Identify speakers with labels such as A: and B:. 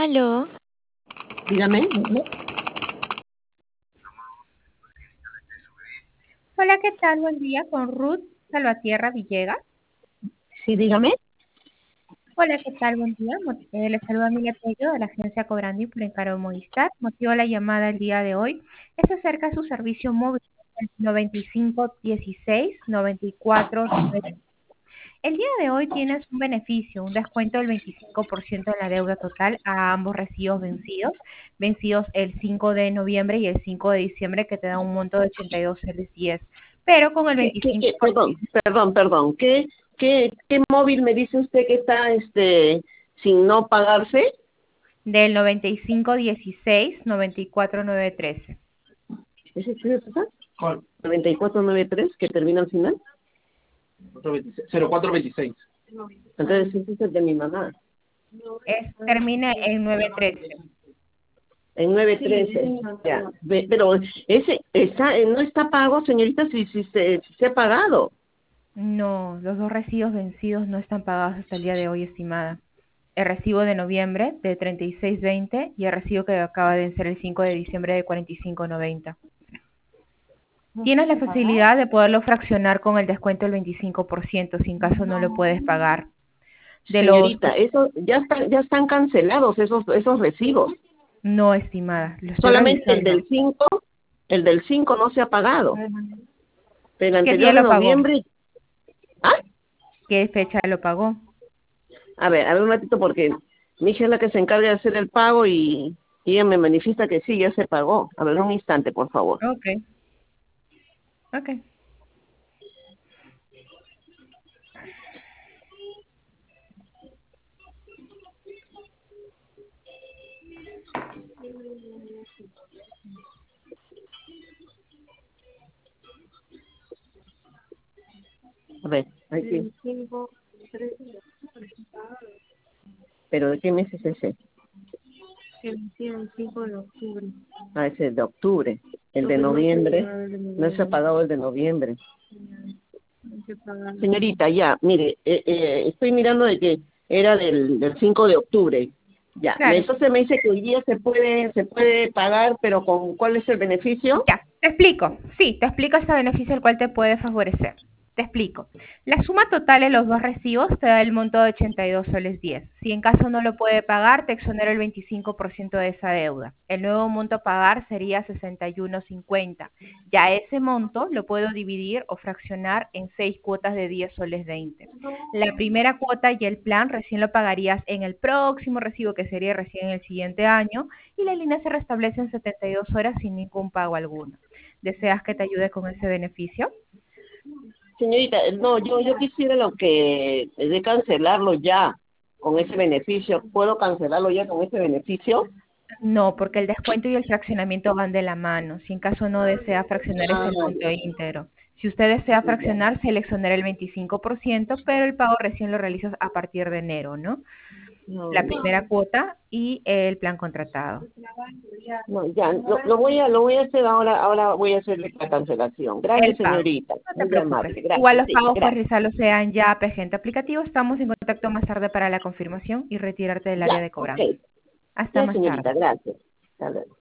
A: Aló,
B: Dígame.
C: Hola, ¿qué tal? Buen día con Ruth Salvatierra Villegas.
B: Sí, dígame.
C: Hola, ¿qué tal? Buen día. Le saluda Emilia Tello de la agencia Cobrandi por encargo Movistar. Motivo de la llamada el día de hoy es acerca de su servicio móvil 9516-9493. El día de hoy tienes un beneficio, un descuento del 25% en la deuda total a ambos recibos vencidos el 5 de noviembre y el 5 de diciembre, que te da un monto de 82,10. Pero con el 25%
B: Perdón. ¿Qué móvil me dice usted que está sin no pagarse?
C: del 9516-94913.
B: ¿Ese es esa? ¿Cuál? 9493, que termina al final. 0426. Entonces, ese es el de mi mamá.
C: Termina en 913.
B: En 913. Ya. Pero ese no está pago, señorita, si se ha pagado.
C: No, los dos recibos vencidos no están pagados hasta el día de hoy, estimada. El recibo de noviembre de 36,20 y el recibo que acaba de vencer el 5 de diciembre de 45,90. Tienes la facilidad de poderlo fraccionar con el descuento del 25%, si en caso no lo puedes pagar. De los
B: Señorita, eso ya están cancelados esos recibos.
C: No, estimada, lo estoy
B: Solamente
C: revisando.
B: el del 5 no se ha pagado. Pero el
C: ¿Qué día
B: anterior de
C: lo pagó?
B: noviembre, ah,
C: ¿Qué fecha lo pagó?
B: a ver un ratito porque mi hija es la que se encarga de hacer el pago y ella me manifiesta que sí, ya se pagó. A ver, un instante, por favor.
C: Ok, ok.
B: A ver, aquí. ¿Pero de qué mes es ese? Ah, ese es de octubre. El de noviembre, no se ha pagado el de noviembre. Señorita, ya, mire, estoy mirando de que era del 5 de octubre. Ya,
C: Claro.
B: entonces me dice que hoy día se puede pagar, pero ¿cuál es el beneficio?
C: Ya, te explico. Sí, te explico este beneficio el cual te puede favorecer. Te explico. La suma total de los dos recibos te da el monto de 82,10 soles. Si en caso no lo puede pagar, te exonero el 25% de esa deuda. El nuevo monto a pagar sería 61,50. Ya ese monto lo puedo dividir o fraccionar en 6 cuotas de 10,20 soles. La primera cuota y el plan recién lo pagarías en el próximo recibo, que sería recién en el siguiente año, y la línea se restablece en 72 horas sin ningún pago alguno. ¿Deseas que te ayude con ese beneficio?
B: Señorita, no, yo quisiera lo que de cancelarlo ya con ese beneficio. ¿Puedo cancelarlo ya con ese beneficio?
C: No, porque el descuento y el fraccionamiento van de la mano. Si en caso no desea fraccionar
B: Ah,
C: ese monto íntegro. Si usted desea
B: ya.
C: fraccionar, se le exonera el 25%, pero el pago recién lo realizas a partir de enero, ¿no? La
B: No,
C: primera cuota y el plan contratado.
B: no, ya, lo voy a hacer ahora voy a hacerle la cancelación. Gracias,
C: El pago.
B: señorita.
C: No te
B: Muy
C: preocupes.
B: amable,
C: Igual
B: gracias,
C: los
B: sí,
C: pagos por
B: gracias.
C: realizarlos sean ya presente aplicativo. Estamos en contacto más tarde para la confirmación y retirarte del área
B: Ya,
C: de
B: ok.
C: cobranza. Hasta
B: Ya,
C: más
B: señorita,
C: tarde.
B: gracias. Hasta luego.